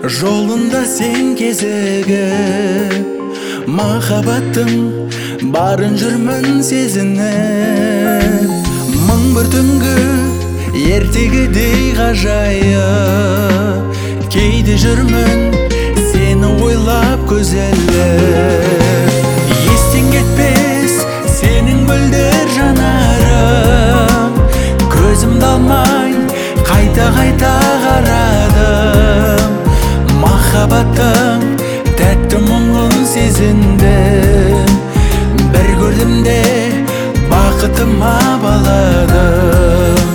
Жолында сен кезігіп, махаббаттың барын жүрмін сезініп. Мың бір түнгі ертегідей ғажайып, кейде жүрмін сені ойлап көзеліп. Естен кетпес сенің мөлдір жанарың, көзімді алмай қайта-қайта қарадым. Махаббаттың тәтті мұңын сезіндім, бір көрдім де бақытыма баладым.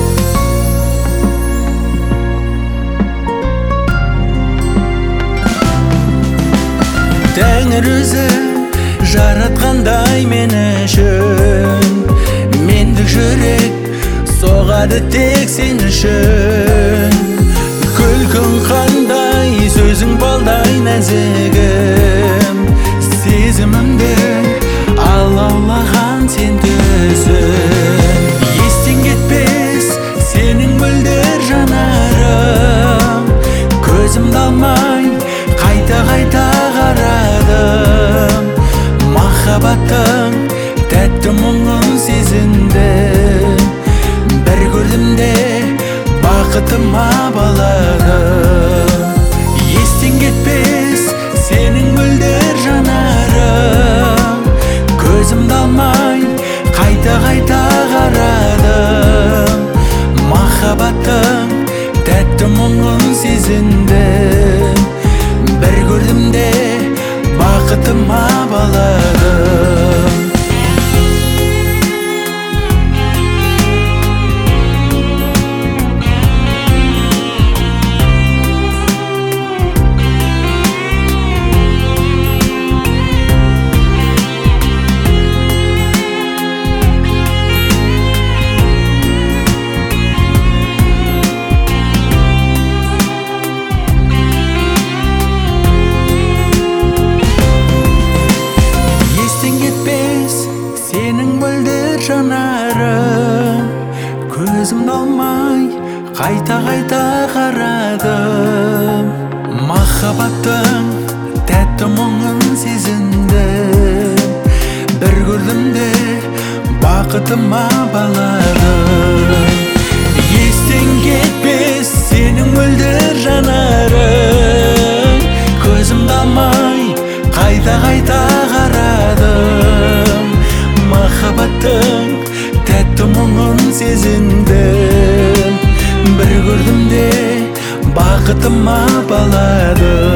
Тәңір өзі жаратқандай мен үшін, мендік жүрек соғады тек сен үшін. Күлкің қандай, сөзің балдай нәзігім, сезімімді алаулаған сен төзім. Естен кетпес сенің мөлдір жанарың, көзімді алмай қайта-қайта қарадым. Махаббаттың тәтті мұңын сезіндім, бір көрдім де бақытыма баладым. Естен кетпес сенің мөлдір жанарың, көзімді алмай қайта-қайта қарадым. Махаббаттың тәтті мұңын сезіндім, бір көрдім де бақытыма баладым. Сенің мөлдір жанарың, көзімді алмай қайта-қайта қарадым. Махаббаттың тәтті мұңын сезіндім, бір көрдім де бақытыма баладым. Естен кетпес сенің мөлдір жанарың, көзімді алмай қайта-қайта қарадым. Махаббаттың тәтті мұңын сезіндім, бір көрдім де бақытыма баладым.